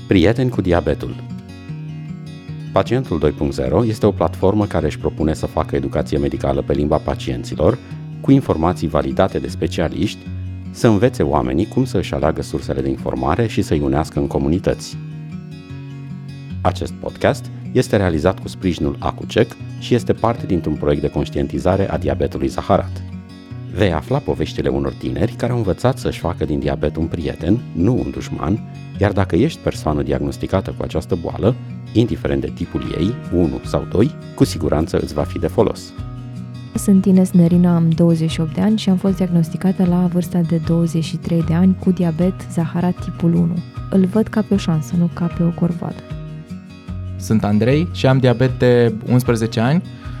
Prieteni cu diabetul. Pacientul 2.0 este o platformă care își propune să facă educație medicală pe limba pacienților, cu informații validate de specialiști, să învețe oamenii cum să își aleagă sursele de informare și să-i unească în comunități. Acest podcast este realizat cu sprijinul Accu-Chek și este parte dintr-un proiect de conștientizare a diabetului zaharat. Vei afla poveștile unor tineri care au învățat să-și facă din diabet un prieten, nu un dușman, iar dacă ești persoană diagnosticată cu această boală, indiferent de tipul ei, 1 sau 2, cu siguranță îți va fi de folos. Sunt Ines Nerina, am 28 de ani și am fost diagnosticată la vârsta de 23 de ani cu diabet zaharat tipul 1. Îl văd ca pe o șansă, nu ca pe o corvoadă. Sunt Andrei și am diabet de 11 ani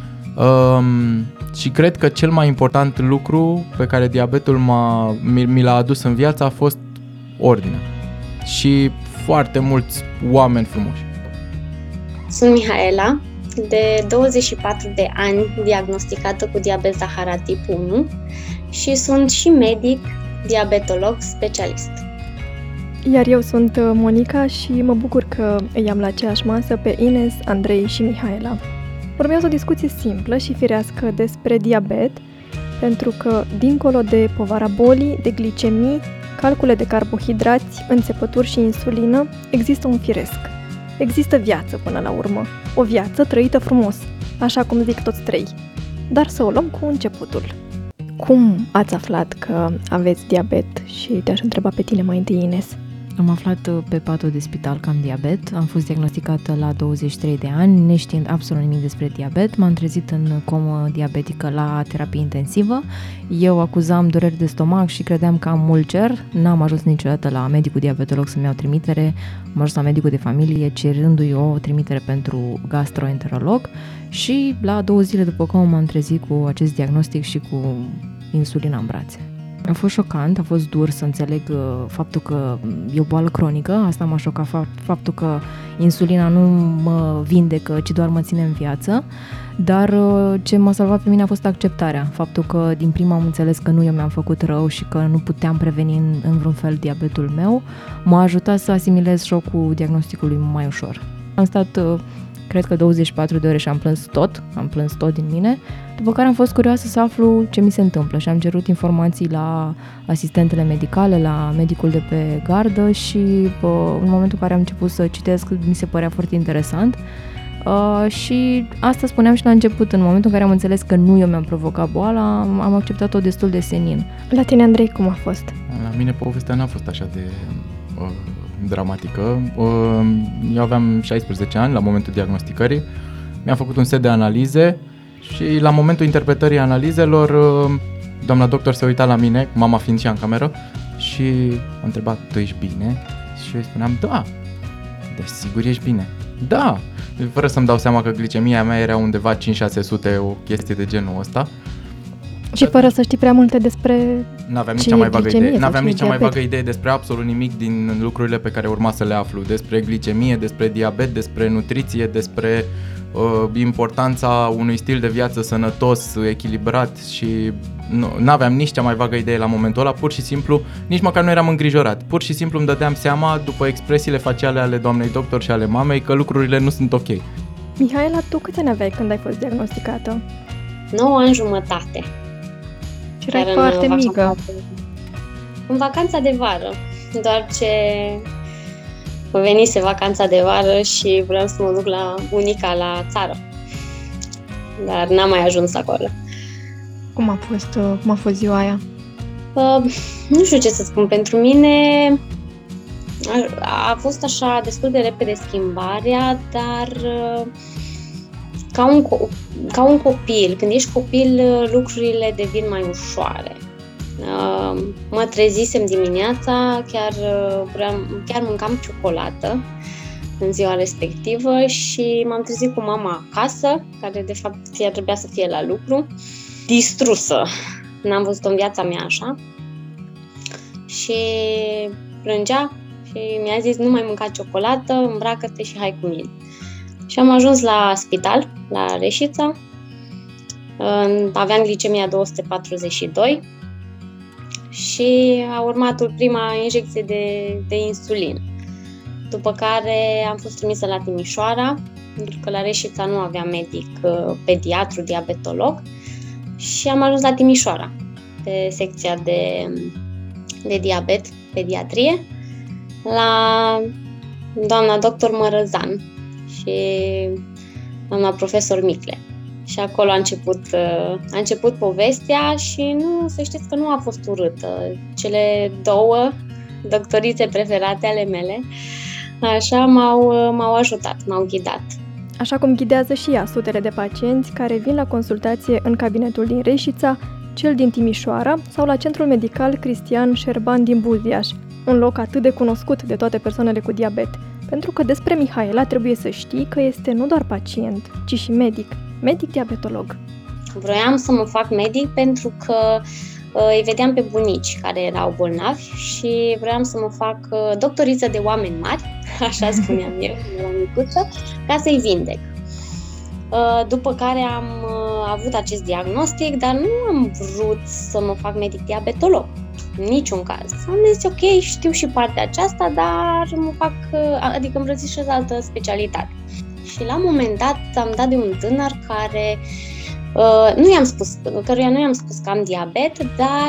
și cred că cel mai important lucru pe care diabetul mi l-a adus în viață a fost ordinea și foarte mulți oameni frumoși. Sunt Mihaela, de 24 de ani, diagnosticată cu diabet zaharat tip 1 și sunt și medic, diabetolog specialist. Iar eu sunt Monica și mă bucur că îi am la aceeași masă pe Ines, Andrei și Mihaela. Urmează o discuție simplă și firească despre diabet, pentru că, dincolo de povara bolii, de glicemii, calcule de carbohidrați, înțepături și insulină, există un firesc. Există viață până la urmă. O viață trăită frumos, așa cum zic toți trei. Dar să o luăm cu începutul. Cum ați aflat că aveți diabet? Și te-aș întreba pe tine mai întâi, Ines. Am aflat pe patul de spital că am diabet, am fost diagnosticată la 23 de ani, neștiind absolut nimic despre diabet, m-am trezit în comă diabetică la terapie intensivă, eu acuzam dureri de stomac și credeam că am ulcer, n-am ajuns niciodată la medicul diabetolog să-mi iau trimitere, am ajuns la medicul de familie cerându-i o trimitere pentru gastroenterolog și la 2 zile după comă m-am trezit cu acest diagnostic și cu insulina în brațe. A fost șocant, a fost dur să înțeleg faptul că e o boală cronică, asta m-a șocat, faptul că insulina nu mă vindecă, ci doar mă ține în viață, dar ce m-a salvat pe mine a fost acceptarea, faptul că din prima am înțeles că nu eu mi-am făcut rău și că nu puteam preveni în vreun fel diabetul meu, m-a ajutat să asimilez șocul diagnosticului mai ușor. Am stat cred că 24 de ore și am plâns tot din mine, după care am fost curioasă să aflu ce mi se întâmplă și am cerut informații la asistentele medicale, la medicul de pe gardă și în momentul în care am început să citesc mi se părea foarte interesant și asta spuneam și la început, în momentul în care am înțeles că nu eu mi-am provocat boala, am acceptat-o destul de senin. La tine, Andrei, cum a fost? La mine povestea n-a fost așa de dramatică. Eu aveam 16 ani la momentul diagnosticării, mi-am făcut un set de analize și la momentul interpretării analizelor doamna doctor se uita la mine, mama fiind și în cameră, și a întrebat: tu ești bine? Și eu îi spuneam: da. Desigur ești bine? Da. Fără să-mi dau seama că glicemia mea era undeva 5-600, o chestie de genul ăsta. Și fără să știi prea multe despre N-aveam nici cea mai vagă idee despre absolut nimic din lucrurile pe care urma să le aflu, despre glicemie, despre diabet, despre nutriție, despre importanța unui stil de viață sănătos, echilibrat și n-aveam nici cea mai vagă idee la momentul ăla, pur și simplu, nici măcar nu eram îngrijorat, pur și simplu îmi dădeam seama, după expresiile faciale ale doamnei doctor și ale mamei, că lucrurile nu sunt ok. Mihaela, tu câți ani aveai când ai fost diagnosticată? 9 ani jumătate. Și erai foarte mică. În vacanța de vară, doar ce venise vacanța de vară și vreau să mă duc la bunica la țară. Dar n-am mai ajuns acolo. Cum a fost ziua aia? Nu știu ce să spun. Pentru mine a fost așa destul de repede schimbarea, dar ca un copil. Când ești copil, lucrurile devin mai ușoare. Mă trezisem dimineața, chiar mâncam ciocolată în ziua respectivă și m-am trezit cu mama acasă, care de fapt ea trebuia să fie la lucru, distrusă. N-am văzut-o în viața mea așa. Și plângea și mi-a zis: nu mai mânca ciocolată, îmbracă-te și hai cu mine. Și am ajuns la spital, la Reșița. Aveam glicemia 242 și a urmat prima injecție de insulină. după care am fost trimisă la Timișoara, pentru că la Reșița nu avea medic pediatru, diabetolog, și am ajuns la Timișoara, pe secția de diabet, pediatrie, la doamna doctor Mărăzan și doamna profesor Micle. Și acolo a început povestea și să știți că nu a fost urâtă. Cele două doctorițe preferate ale mele, așa m-au ajutat, m-au ghidat. Așa cum ghidează și ea sutele de pacienți care vin la consultație în cabinetul din Reșița, cel din Timișoara sau la Centrul Medical Cristian Șerban din Buziaș, un loc atât de cunoscut de toate persoanele cu diabet. Pentru că despre Mihaela trebuie să știi că este nu doar pacient, ci și medic diabetolog. Vroiam să mă fac medic pentru că îi vedeam pe bunici care erau bolnavi și vroiam să mă fac doctoriță de oameni mari, așa spuneam eu, eram micuță, ca să-i vindec. După care am avut acest diagnostic, dar nu am vrut să mă fac medic diabetolog, în niciun caz. Am zis, ok, știu și partea aceasta, dar îmi îmbrățișez altă specialitate. Și la un moment dat am dat de un tânăr care căruia nu i-am spus că am diabet, dar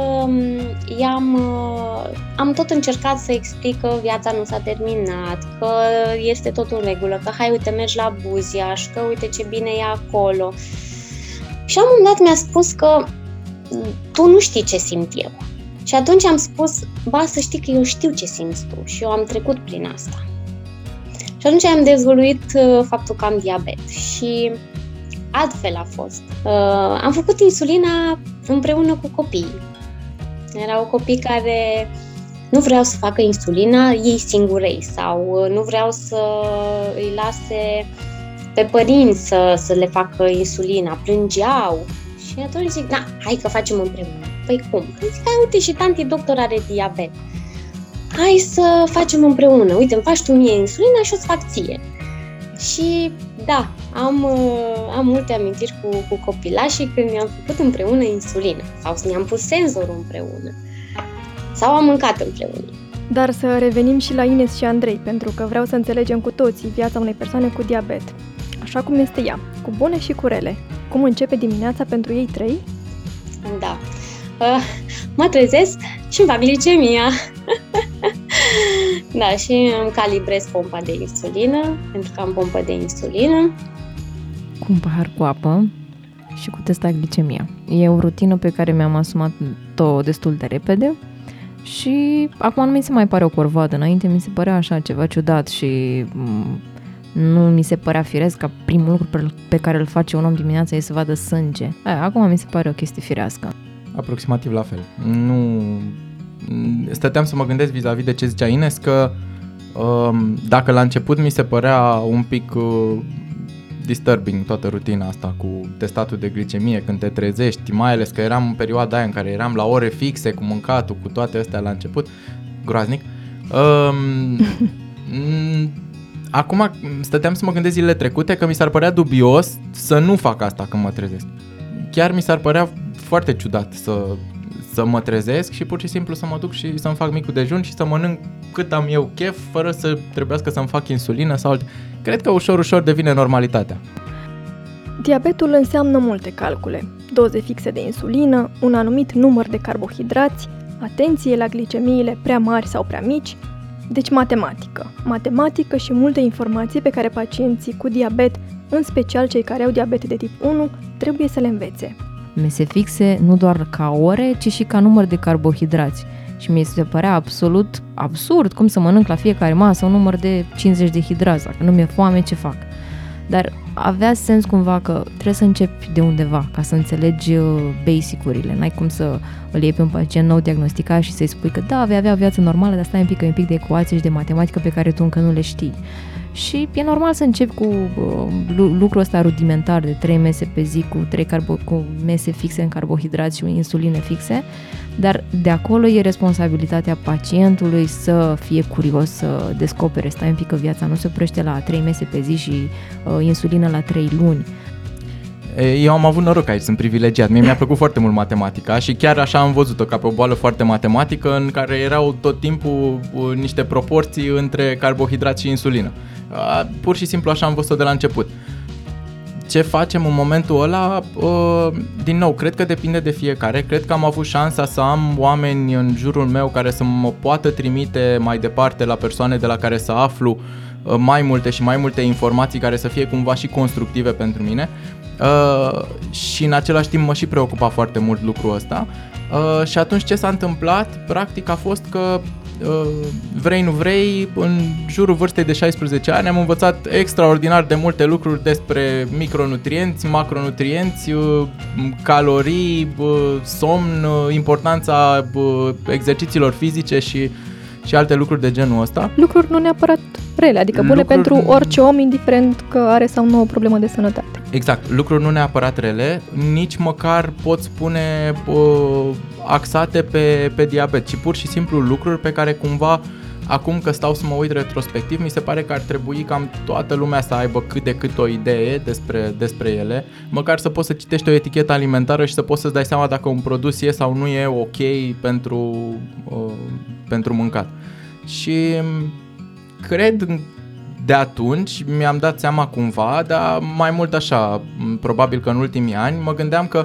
am tot încercat să explic că viața nu s-a terminat, că este tot în regulă, că hai, uite, mergi la Buziaș, că uite ce bine e acolo. Și la un moment dat mi-a spus că tu nu știi ce simt eu. Și atunci am spus, să știi că eu știu ce simți tu și eu am trecut prin asta. Și atunci am dezvăluit faptul că am diabet și altfel a fost. Am făcut insulina împreună cu copiii. Erau copii care nu vreau să facă insulina ei singurei sau nu vreau să îi lase pe părinți să le facă insulina, plângeau. Și atunci zic, hai că facem împreună. Păi cum? Zic, uite, și tanti doctor are diabet. Hai să facem împreună. Uite, îmi faci tu mie insulina și o să fac ție. Și da, am multe amintiri cu copilașii când ne-am făcut împreună insulină sau ne-am pus senzorul împreună sau am mâncat împreună. Dar să revenim și la Ines și Andrei, pentru că vreau să înțelegem cu toții viața unei persoane cu diabet, așa cum este ea, cu bune și cu rele. Cum începe dimineața pentru ei trei? Da, mă trezesc și îmi va glicemia. Da, și îmi calibrez pompa de insulină, pentru că am pompă de insulină. Cu un pahar cu apă și cu testat glicemia. E o rutină pe care mi-am asumat-o destul de repede și acum nu mi se mai pare o corvoadă. Înainte mi se părea așa ceva ciudat și nu mi se părea firesc ca primul lucru pe care îl face un om dimineața e să vadă sânge. Acum mi se pare o chestie firească. Aproximativ la fel. Nu... Stăteam să mă gândesc vis-a-vis de ce zicea Ines, că dacă la început mi se părea un pic disturbing toată rutina asta cu testatul de glicemie când te trezești, mai ales că eram în perioada aia în care eram la ore fixe cu mâncatul, cu toate astea la început, groaznic. Acum stăteam să mă gândesc zilele trecute că mi s-ar părea dubios să nu fac asta când mă trezesc. Chiar mi s-ar părea foarte ciudat să mă trezesc și pur și simplu să mă duc și să-mi fac micul dejun și să mănânc cât am eu chef, fără să trebuiască să-mi fac insulină sau alte. Cred că ușor devine normalitatea. Diabetul înseamnă multe calcule, doze fixe de insulină, un anumit număr de carbohidrați, atenție la glicemiile prea mari sau prea mici, deci matematică și multe informații pe care pacienții cu diabet, în special cei care au diabet de tip 1, trebuie să le învețe. Mese fixe nu doar ca ore, ci și ca număr de carbohidrați. Și mi se părea absolut absurd cum să mănânc la fiecare masă un număr de 50 de hidrați. Dacă nu mi-e foame, ce fac? Dar avea sens cumva că trebuie să începi de undeva ca să înțelegi basic-urile. N-ai cum să îl iei pe un pacient nou diagnosticat și să-i spui că da, vei avea o viață normală, dar stai un pic de ecuații și de matematică pe care tu încă nu le știi. Și e normal să începi cu lucrul ăsta rudimentar de 3 mese pe zi cu mese fixe în carbohidrați și insuline fixe, dar de acolo e responsabilitatea pacientului să fie curios, să descopere, stai un pic că viața nu se oprește la 3 mese pe zi și insulină la 3 luni. Eu am avut noroc aici, sunt privilegiat. Mie mi-a plăcut foarte mult matematica și chiar așa am văzut-o, ca pe o boală foarte matematică în care erau tot timpul niște proporții între carbohidrat și insulină. Pur și simplu așa am văzut-o de la început. Ce facem în momentul ăla, din nou, cred că depinde de fiecare. Cred că am avut șansa să am oameni în jurul meu care să mă poată trimite mai departe la persoane de la care să aflu mai multe și mai multe informații care să fie cumva și constructive pentru mine. Și în același timp mă și preocupa foarte mult lucrul ăsta. Și atunci ce s-a întâmplat? Practic a fost că vrei nu vrei, în jurul vârstei de 16 ani am învățat extraordinar de multe lucruri despre micronutrienți, macronutrienți, calorii, somn, importanța exercițiilor fizice și alte lucruri de genul ăsta. Lucruri nu neapărat rele, adică bune pentru orice om, indiferent că are sau nu o problemă de sănătate. Exact, lucruri nu neapărat rele, nici măcar pot spune axate pe diabet, ci pur și simplu lucruri pe care cumva, acum că stau să mă uit retrospectiv, mi se pare că ar trebui cam toată lumea să aibă cât de cât o idee despre ele, măcar să poți să citești o etichetă alimentară și să poți să-ți dai seama dacă un produs e sau nu e ok pentru mâncat. Și cred de atunci mi-am dat seama cumva, dar mai mult așa, probabil că în ultimii ani, mă gândeam că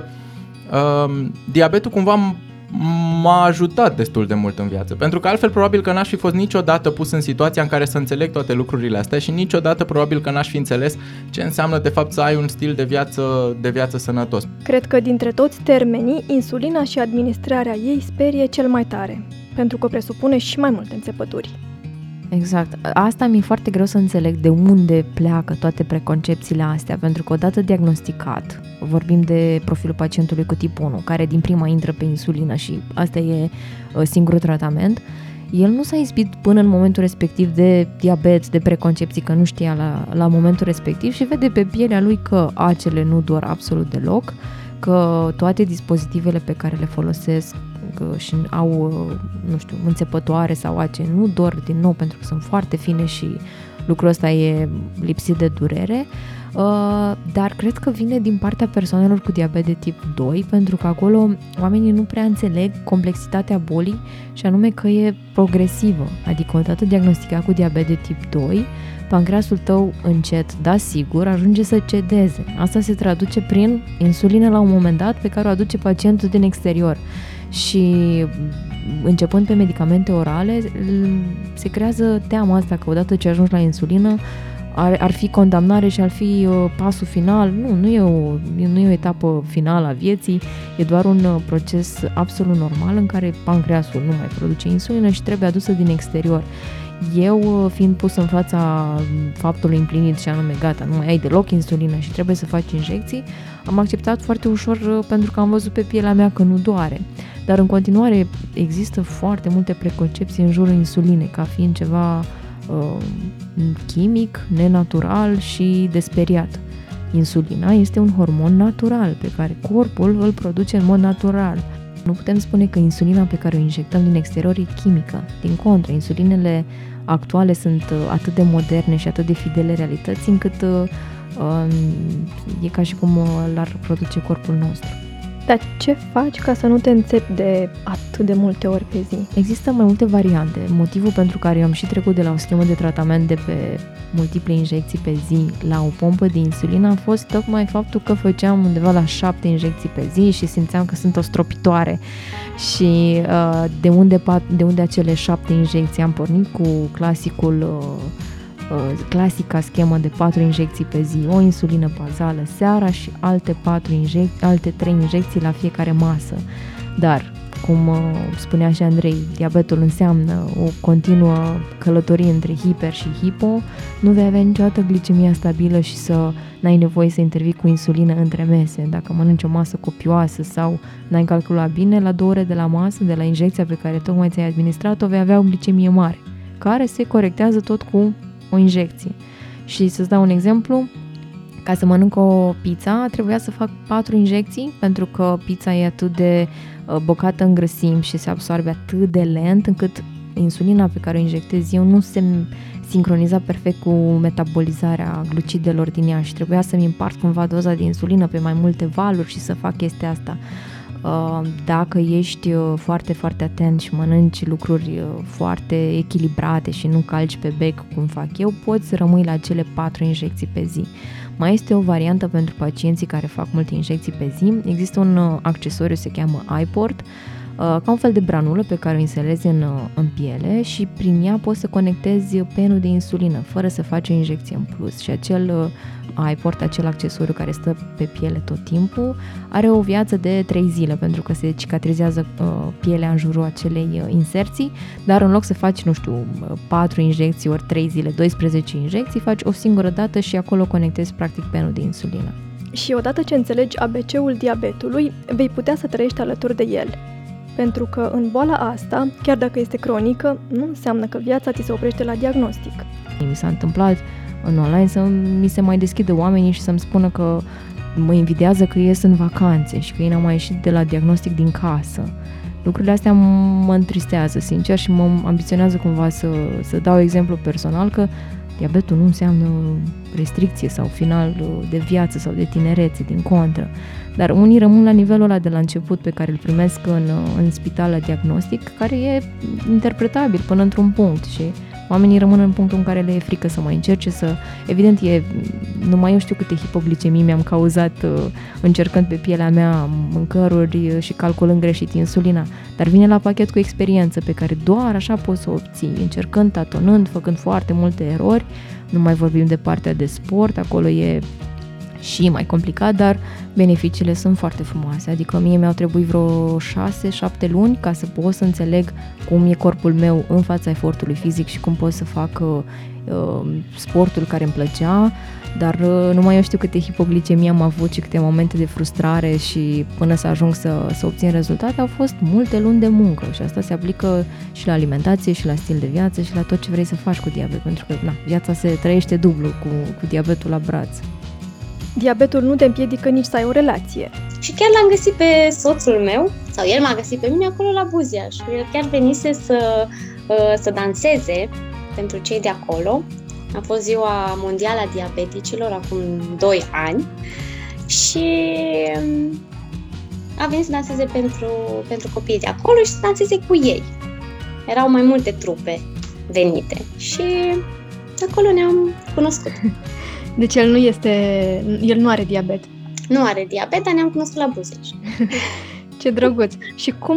diabetul cumva m-a ajutat destul de mult în viață, pentru că altfel probabil că n-aș fi fost niciodată pus în situația în care să înțeleg toate lucrurile astea și niciodată probabil că n-aș fi înțeles ce înseamnă de fapt să ai un stil de viață sănătos. Cred că dintre toți termenii, insulina și administrarea ei sperie cel mai tare, pentru că presupune și mai multe înțepături. Exact. Asta mi-e foarte greu să înțeleg de unde pleacă toate preconcepțiile astea, pentru că odată diagnosticat, vorbim de profilul pacientului cu tip 1, care din prima intră pe insulină și asta e singurul tratament, el nu s-a izbit până în momentul respectiv de diabet, de preconcepții, că nu știa la momentul respectiv și vede pe pielea lui că acele nu dor absolut deloc, că toate dispozitivele pe care le folosesc și au, nu știu, înțepătoare sau ace, nu dor din nou pentru că sunt foarte fine și lucrul ăsta e lipsit de durere, dar cred că vine din partea persoanelor cu diabet de tip 2, pentru că acolo oamenii nu prea înțeleg complexitatea bolii și anume că e progresivă, adică odată diagnosticat cu diabet de tip 2, pancreasul tău încet, da sigur, ajunge să cedeze. Asta se traduce prin insulină la un moment dat pe care o aduce pacientul din exterior. Și începând pe medicamente orale, se creează teama asta că odată ce ajungi la insulină ar fi condamnare și ar fi pasul final. Nu e o etapă finală a vieții, e doar un proces absolut normal în care pancreasul nu mai produce insulină și trebuie adusă din exterior. Eu, fiind pus în fața faptului împlinit și anume gata, nu mai ai deloc insulină și trebuie să faci injecții, am acceptat foarte ușor pentru că am văzut pe pielea mea că nu doare. Dar în continuare există foarte multe preconcepții în jurul insulinei, ca fiind ceva chimic, nenatural și de speriat. Insulina este un hormon natural pe care corpul îl produce în mod natural. Nu putem spune că insulina pe care o injectăm din exterior e chimică. Din contră, insulinele actuale sunt atât de moderne și atât de fidele realității încât e ca și cum l-ar produce corpul nostru. Dar ce faci ca să nu te înțepi de atât de multe ori pe zi? Există mai multe variante. Motivul pentru care eu am și trecut de la o schemă de tratament de pe multiple injecții pe zi la o pompă de insulină a fost tocmai faptul că făceam undeva la 7 injecții pe zi și simțeam că sunt o stropitoare. Și de unde acele 7 injecții am pornit cu clasica schemă de 4 injecții pe zi, o insulină bazală seara și alte 3 injecții la fiecare masă. Dar, cum spunea și Andrei, diabetul înseamnă o continuă călătorie între hiper și hipo, nu vei avea niciodată glicemia stabilă și să n-ai nevoie să intervii cu insulină între mese. Dacă mănânci o masă copioasă sau n-ai calculat bine, la 2 ore de la masă, de la injecția pe care tocmai ți-ai administrat-o, vei avea o glicemie mare, care se corectează tot cu o injecție. Și să-ți dau un exemplu, ca să mănânc o pizza, trebuia să fac 4 injecții, pentru că pizza e atât de bogată în grăsimi și se absorbe atât de lent, încât insulina pe care o injectez eu nu se sincroniza perfect cu metabolizarea glucidelor din ea și trebuia să-mi împart cumva doza de insulină pe mai multe valuri și să fac chestia asta. Dacă ești foarte, foarte atent și mănânci lucruri foarte echilibrate și nu calci pe bec cum fac eu, poți să rămâi la cele 4 injecții pe zi. Mai este o variantă pentru pacienții care fac multe injecții pe zi. Există un accesoriu, se cheamă iPort, ca un fel de branulă pe care o inserezi în piele și prin ea poți să conectezi penul de insulină fără să faci o injecție în plus. Și acel iPort, acel accesoriu care stă pe piele tot timpul, are o viață de 3 zile pentru că se cicatrizează pielea în jurul acelei inserții, dar în loc să faci, 4 injecții ori 3 zile, 12 injecții, faci o singură dată și acolo conectezi practic penul de insulină. Și odată ce înțelegi ABC-ul diabetului, vei putea să trăiești alături de el. Pentru că în boala asta, chiar dacă este cronică, nu înseamnă că viața ți se oprește la diagnostic. Mi s-a întâmplat în online să mi se mai deschidă oamenii și să-mi spună că mă invidiază că ies în vacanțe și că ei n-au mai ieșit de la diagnostic din casă. Lucrurile astea mă întristează, sincer, și mă ambiționează cumva să dau exemplu personal că diabetul nu înseamnă restricție sau final de viață sau de tinerețe, din contră. Dar unii rămân la nivelul ăla de la început pe care îl primesc în spital la diagnostic, care e interpretabil până într-un punct și oamenii rămân în punctul în care le e frică să mai încerce Evident, numai eu știu câte hipoglicemii mi-am cauzat încercând pe pielea mea mâncăruri și calculând greșit insulina, dar vine la pachet cu experiență pe care doar așa poți să o obții, încercând, tatonând, făcând foarte multe erori. Nu mai vorbim de partea de sport, acolo e și mai complicat, dar beneficiile sunt foarte frumoase. Adică mie mi-au trebuit vreo 6-7 luni ca să pot să înțeleg cum e corpul meu în fața efortului fizic și cum pot să fac sportul care îmi plăcea, dar nu mai eu știu câte hipoglicemii am avut și câte momente de frustrare și până să ajung să obțin rezultate au fost multe luni de muncă și asta se aplică și la alimentație și la stil de viață și la tot ce vrei să faci cu diabet, pentru că viața se trăiește dublu cu diabetul la braț. Diabetul nu te împiedică nici să ai o relație. Și chiar l-am găsit pe soțul meu, sau el m-a găsit pe mine acolo la Buziaș. El chiar venise să danseze pentru cei de acolo. A fost ziua mondială a diabeticilor acum 2 ani și a venit să danseze pentru copiii de acolo și să danseze cu ei. Erau mai multe trupe venite și acolo ne-am cunoscut. Deci el nu are diabet. Nu are diabet, dar ne-am cunoscut la Buziaș. Ce drăguț! Și cum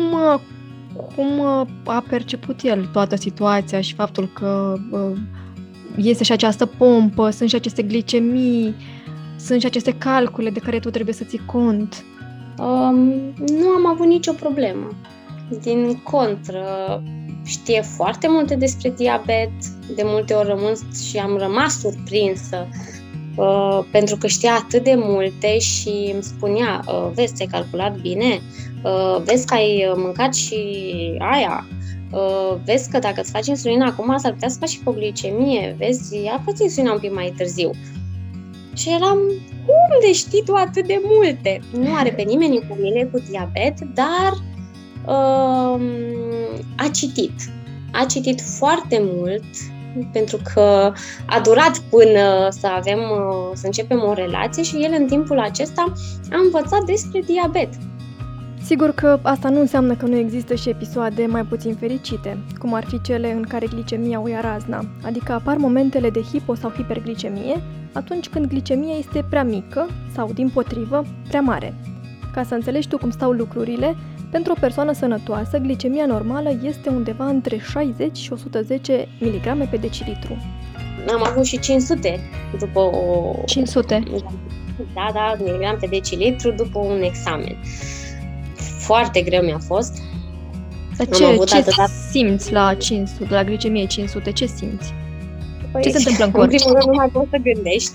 a perceput el toată situația și faptul că este și această pompă, sunt și aceste glicemii, sunt și aceste calcule de care tu trebuie să ții cont? Nu am avut nicio problemă. Din contră, știe foarte multe despre diabet, de multe ori am rămas surprinsă pentru că știa atât de multe și îmi spunea, vezi, ți-ai calculat bine, vezi că ai mâncat și aia, vezi că dacă îți faci insulina acum s-ar putea să faci hipoglicemie, vezi, ia fă-ți insulina un pic mai târziu. Și eram, cum de știi tu atât de multe? Nu are pe nimeni în familie cu diabet, dar a citit foarte mult, pentru că a durat până să începem o relație și el în timpul acesta a învățat despre diabet. Sigur că asta nu înseamnă că nu există și episoade mai puțin fericite, cum ar fi cele în care glicemia o ia razna, adică apar momentele de hipo- sau hiperglicemie atunci când glicemia este prea mică sau, dimpotrivă, prea mare. Ca să înțelegi tu cum stau lucrurile, pentru o persoană sănătoasă, glicemia normală este undeva între 60 și 110 mg pe decilitru. Am avut și 500 după o... 500? Da, miligram pe decilitru după un examen. Foarte greu mi-a fost. Dar ce simți la 500, la glicemie 500? Ce simți? Ce se întâmplă în corp? În primul rând nu mai poți să gândești.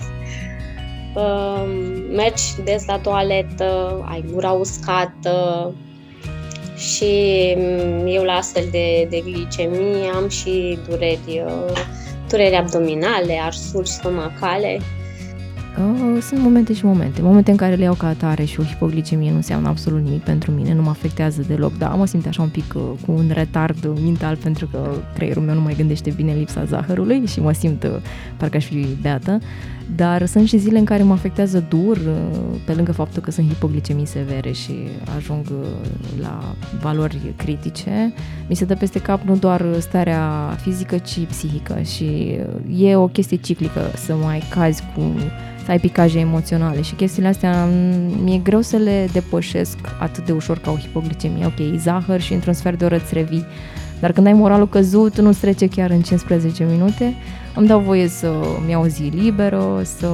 Mergi des la toaletă, ai gura uscată și eu la astfel de glicemie am și dureri abdominale, arsuri stomacale. Sunt momente și momente în care le iau ca atare și o hipoglicemie nu înseamnă absolut nimic pentru mine, nu mă afectează deloc, dar mă simt așa un pic cu un retard mental pentru că creierul meu nu mai gândește bine în lipsa zahărului și mă simt parcă aș fi beată, dar sunt și zile în care mă afectează dur, pe lângă faptul că sunt hipoglicemii severe și ajung la valori critice, mi se dă peste cap nu doar starea fizică, ci psihică și e o chestie ciclică să mai cazi să ai picaje emoționale și chestiile astea mi-e greu să le depășesc atât de ușor ca o hipoglicemie. Ok, zahăr și într-un sfert de oră îți revii, dar când ai moralul căzut nu-ți trece chiar în 15 minute. Îmi dau voie să-mi iau o zi liberă, să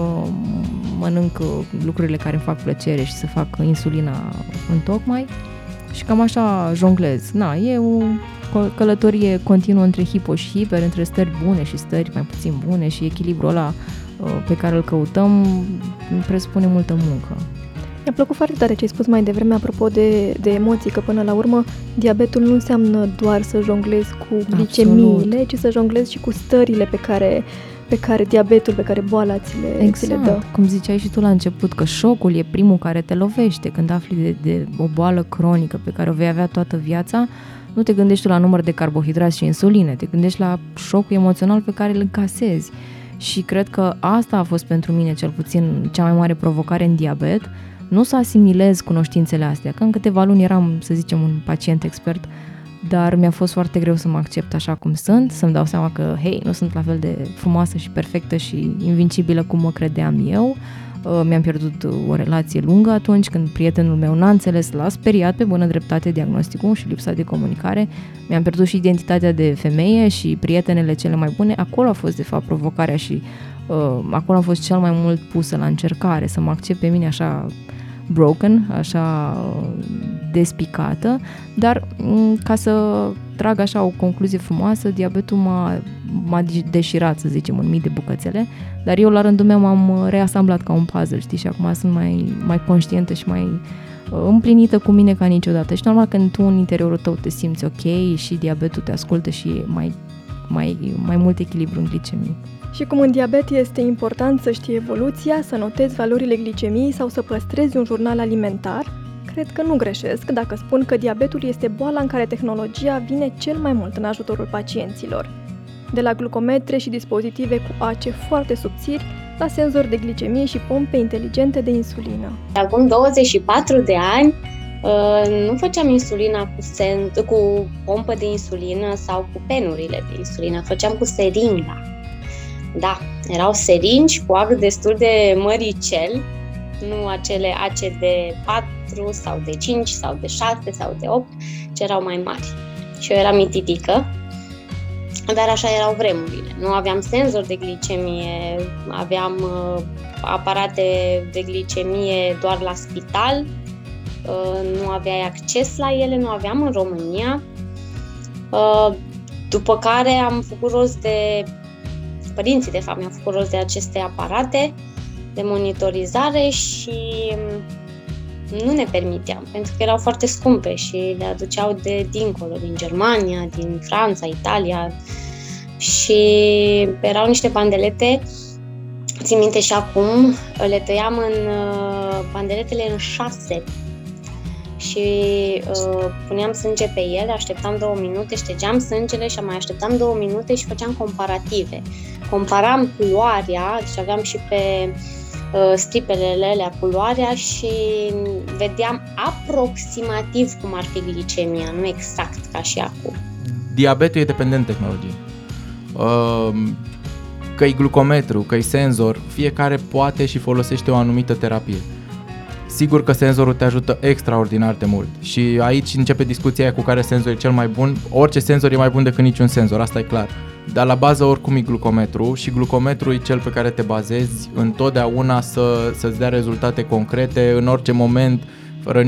mănânc lucrurile care îmi fac plăcere și să fac insulina în tocmai și cam așa jonglez. E o călătorie continuă între hipo și hiper, între stări bune și stări mai puțin bune și echilibrul ăla pe care îl căutăm presupune multă muncă. Mi-a plăcut foarte tare ce ai spus mai devreme apropo de emoții, că până la urmă diabetul nu înseamnă doar să jonglezi cu glicemiile, ci să jonglezi și cu stările pe care diabetul, pe care boala ți le dă. Cum ziceai și tu la început, că șocul e primul care te lovește. Când afli de o boală cronică pe care o vei avea toată viața, nu te gândești tu la număr de carbohidrați și insuline, te gândești la șocul emoțional pe care îl încasezi. Și cred că asta a fost pentru mine cel puțin cea mai mare provocare în diabet, nu să asimilez cunoștințele astea, că în câteva luni eram, să zicem, un pacient expert, dar mi-a fost foarte greu să mă accept așa cum sunt, să-mi dau seama că, hei, nu sunt la fel de frumoasă și perfectă și invincibilă cum mă credeam eu. Mi-am pierdut o relație lungă atunci când prietenul meu n-a înțeles, l-a speriat pe bună dreptate diagnosticul și lipsa de comunicare. Mi-am pierdut și identitatea de femeie și prietenele cele mai bune. Acolo a fost de fapt provocarea și acolo am fost cel mai mult pusă la încercare, să mă accept pe mine așa broken, așa despicată, dar ca să trag așa o concluzie frumoasă, diabetul m-a deșirat, să zicem, în mii de bucățele, dar eu la rândul meu m-am reasamblat ca un puzzle, știi, și acum sunt mai conștientă și mai împlinită cu mine ca niciodată. Și normal când tu în interiorul tău te simți ok și diabetul te ascultă și e mai mult echilibru în glicemie. Și cum în diabet este important să știi evoluția, să notezi valorile glicemiei sau să păstrezi un jurnal alimentar, cred că nu greșesc dacă spun că diabetul este boala în care tehnologia vine cel mai mult în ajutorul pacienților. De la glucometre și dispozitive cu ace foarte subțiri, la senzori de glicemie și pompe inteligente de insulină. Acum 24 de ani nu făceam insulina cu pompă de insulină sau cu penurile de insulină, făceam cu seringa. Da, erau seringi cu apă destul de măricel, nu acele ace de 4 sau de 5 sau de 6 sau de 8, ce erau mai mari. Și eu eram mititică, dar așa erau vremurile. Nu aveam senzor de glicemie, aveam aparate de glicemie doar la spital, nu aveai acces la ele, nu aveam în România. După care am făcut rost părinții de fapt mi-au făcut rost de aceste aparate de monitorizare și nu ne permiteam, pentru că erau foarte scumpe și le aduceau de dincolo, din Germania, din Franța, Italia și erau niște bandelete, țin minte și acum, le tăiam bandeletele în 6 și puneam sânge pe ele, așteptam 2 minute, ștergeam sângele și mai așteptam 2 minute și făceam comparative. Comparam culoarea, deci aveam și pe stripelele alea culoarea și vedeam aproximativ cum ar fi glicemia, nu exact ca și acum. Diabetul e dependent de tehnologie. Că-i glucometru, că-i senzor, fiecare poate și folosește o anumită terapie. Sigur că senzorul te ajută extraordinar de mult și aici începe discuția aia cu care senzor e cel mai bun. Orice senzor e mai bun decât niciun senzor, asta e clar. Dar la bază oricum e glucometru și glucometru e cel pe care te bazezi întotdeauna să-ți dea rezultate concrete în orice moment, fără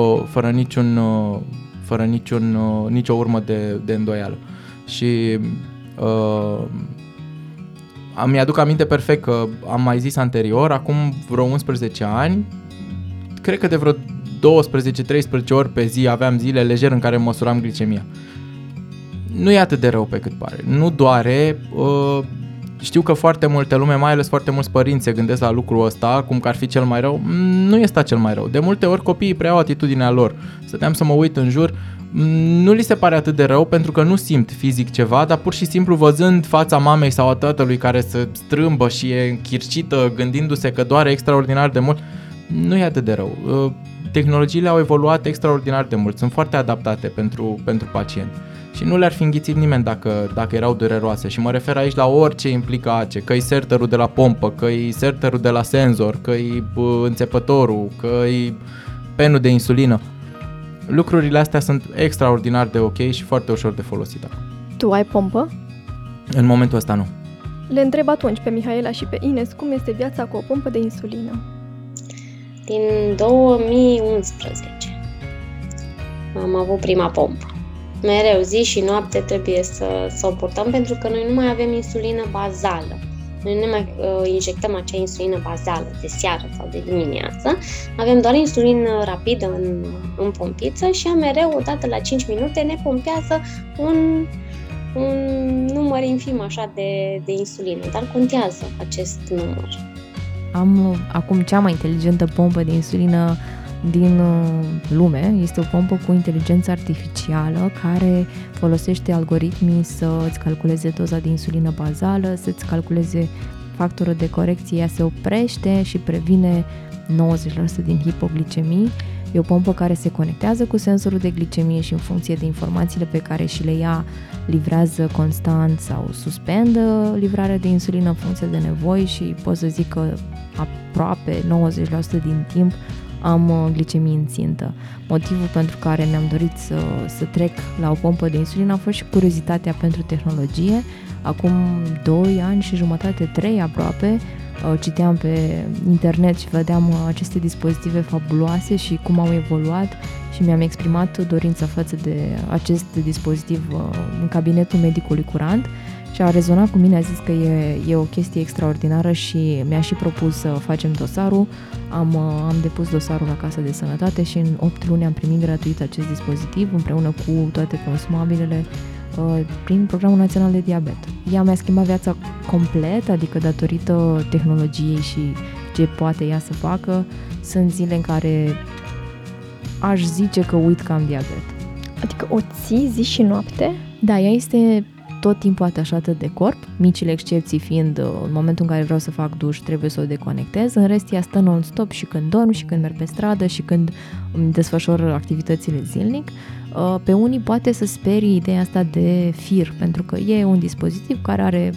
nicio urmă de îndoială. Și mi-aduc aminte perfect că am mai zis anterior, acum vreo 11 ani, cred că de vreo 12-13 ori pe zi aveam zile lejer în care măsuram glicemia. Nu e atât de rău pe cât pare. Nu doare, știu că foarte multe lume, mai ales foarte mulți părinți se gândesc la lucrul ăsta, cum că ar fi cel mai rău. Nu este cel mai rău. De multe ori copiii preiau atitudinea lor. Stăteam să mă uit în jur, nu li se pare atât de rău pentru că nu simt fizic ceva, dar pur și simplu văzând fața mamei sau a tatălui care se strâmbă și e închircită, gândindu-se că doare extraordinar de mult, nu e atât de rău. Tehnologiile au evoluat extraordinar de mult, sunt foarte adaptate pentru pacient. Și nu le-ar fi înghițit nimeni dacă erau dureroase. Și mă refer aici la orice implică ACE, că-i serterul de la pompă, că-i serterul de la senzor, că-i înțepătorul, că-i penul de insulină. Lucrurile astea sunt extraordinar de ok și foarte ușor de folosit. Tu ai pompă? În momentul ăsta nu. Le întreb atunci pe Mihaela și pe Ines cum este viața cu o pompă de insulină. Din 2011 am avut prima pompă. Mereu, zi și noapte trebuie să o purtăm pentru că noi nu mai avem insulină bazală. Noi nu mai injectăm acea insulină bazală de seară sau de dimineață. Avem doar insulină rapidă în pompiță și mereu, odată la 5 minute, ne pompează un număr infim așa de insulină, dar contează acest număr. Am acum cea mai inteligentă pompă de insulină din lume. Este o pompă cu inteligență artificială care folosește algoritmii să îți calculeze doza de insulină bazală, să-ți calculeze factorul de corecție, ea se oprește și previne 90% din hipoglicemii. E o pompă care se conectează cu senzorul de glicemie și în funcție de informațiile pe care și le ia, livrează constant sau suspendă livrarea de insulină în funcție de nevoi și pot să zic că aproape 90% din timp am glicemii în țintă. Motivul pentru care ne-am dorit să trec la o pompă de insulină a fost și curiozitatea pentru tehnologie. Acum 2 ani și jumătate, 3 aproape, citeam pe internet și vedeam aceste dispozitive fabuloase și cum au evoluat și mi-am exprimat dorința față de acest dispozitiv în cabinetul medicului curant și a rezonat cu mine, a zis că e o chestie extraordinară și mi-a și propus să facem dosarul. Am depus dosarul la Casa de Sănătate și în 8 luni am primit gratuit acest dispozitiv împreună cu toate consumabilele prin Programul Național de Diabet. Ea mi-a schimbat viața complet, adică datorită tehnologiei și ce poate ea să facă. Sunt zile în care aș zice că uit că am diabet. Adică o ții zi și noapte? Da, ea este tot timpul atașată de corp, micile excepții fiind în momentul în care vreau să fac duș trebuie să o deconectez, în rest ea stă non-stop și când dorm și când merg pe stradă și când îmi desfășor activitățile zilnic. Pe unii poate să sperie ideea asta de fir, pentru că e un dispozitiv care are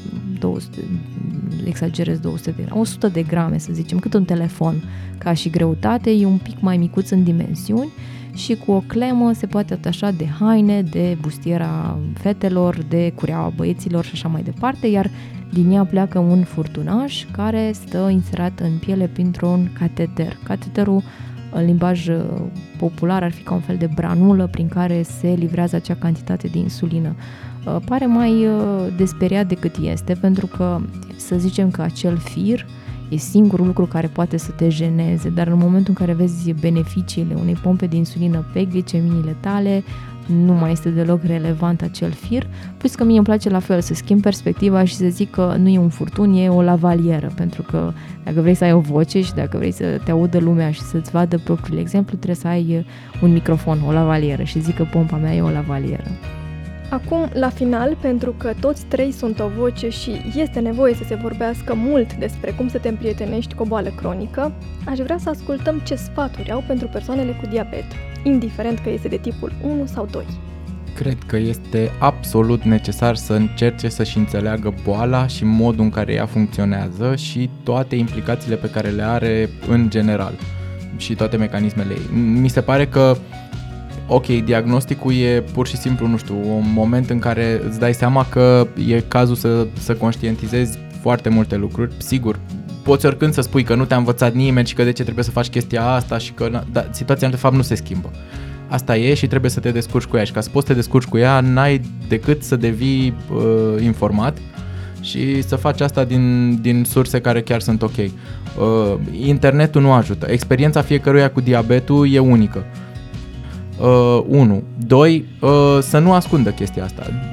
100 de grame, să zicem, cât un telefon ca și greutate, e un pic mai micuț în dimensiuni și cu o clemă se poate atașa de haine, de bustiera fetelor, de cureaua băieților și așa mai departe, iar din ea pleacă un furtunaș care stă inserat în piele printr-un cateter. Cateterul, în limbaj popular, ar fi ca un fel de branulă prin care se livrează acea cantitate de insulină. Pare mai desperiat decât este, pentru că să zicem că acel fir e singurul lucru care poate să te jeneze, dar în momentul în care vezi beneficiile unei pompe de insulină pe glicemiile tale, nu mai este deloc relevant acel fir, plus că mie îmi place la fel să schimb perspectiva și să zic că nu e un furtun, e o lavalieră, pentru că dacă vrei să ai o voce și dacă vrei să te audă lumea și să-ți vadă propriul exemplu, trebuie să ai un microfon, o lavalieră, și zic că pompa mea e o lavalieră. Acum, la final, pentru că toți trei sunt o voce și este nevoie să se vorbească mult despre cum să te împrietenești cu o boală cronică, aș vrea să ascultăm ce sfaturi au pentru persoanele cu diabet, indiferent că este de tipul 1 sau 2. Cred că este absolut necesar să încerce să-și înțeleagă boala și modul în care ea funcționează și toate implicațiile pe care le are în general și toate mecanismele ei. Mi se pare că ok, diagnosticul e pur și simplu, nu știu, un moment în care îți dai seama că e cazul să conștientizezi foarte multe lucruri. Sigur, poți oricând să spui că nu te-a învățat nimeni și că de ce trebuie să faci chestia asta și că dar situația de fapt nu se schimbă. Asta e și trebuie să te descurci cu ea și ca să poți să te descurci cu ea n-ai decât să devii informat și să faci asta din surse care chiar sunt ok. Internetul nu ajută. Experiența fiecăruia cu diabetul e unică. 1. 2. Să nu ascundă chestia asta.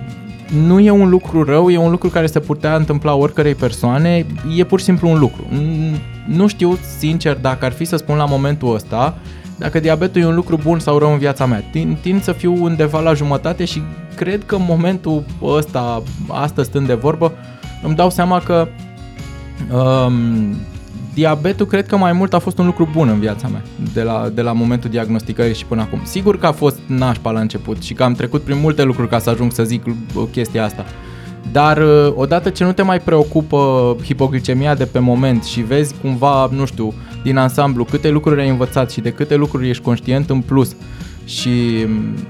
nu e un lucru rău, e un lucru care se putea întâmpla oricărei persoane, e pur și simplu un lucru. Nu știu, sincer, dacă ar fi să spun la momentul ăsta, dacă diabetul e un lucru bun sau rău în viața mea. Tind să fiu undeva la jumătate și cred că în momentul ăsta, astăzi stând de vorbă, îmi dau seama că diabetul cred că mai mult a fost un lucru bun în viața mea, de la momentul diagnosticării și până acum. Sigur că a fost nașpa la început și că am trecut prin multe lucruri ca să ajung să zic chestia asta. Dar odată ce nu te mai preocupă hipoglicemia de pe moment și vezi cumva, nu știu, din ansamblu câte lucruri ai învățat și de câte lucruri ești conștient în plus și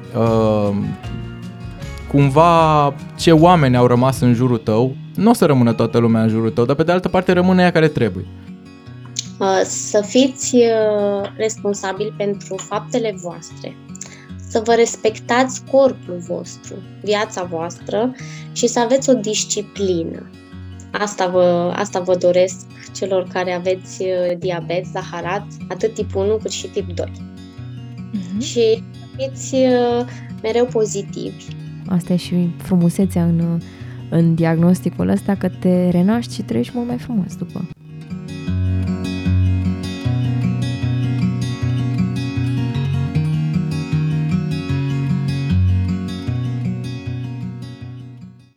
cumva ce oameni au rămas în jurul tău, nu o să rămână toată lumea în jurul tău, dar pe de altă parte rămâne ea care trebuie. Să fiți responsabili pentru faptele voastre, să vă respectați corpul vostru, viața voastră și să aveți o disciplină. Asta vă doresc celor care aveți diabet, zaharat, atât tip 1 cât și tip 2. Și fiți mereu pozitivi. Asta e și frumusețea în diagnosticul ăsta, că te renaști și trăiești mult mai frumos după.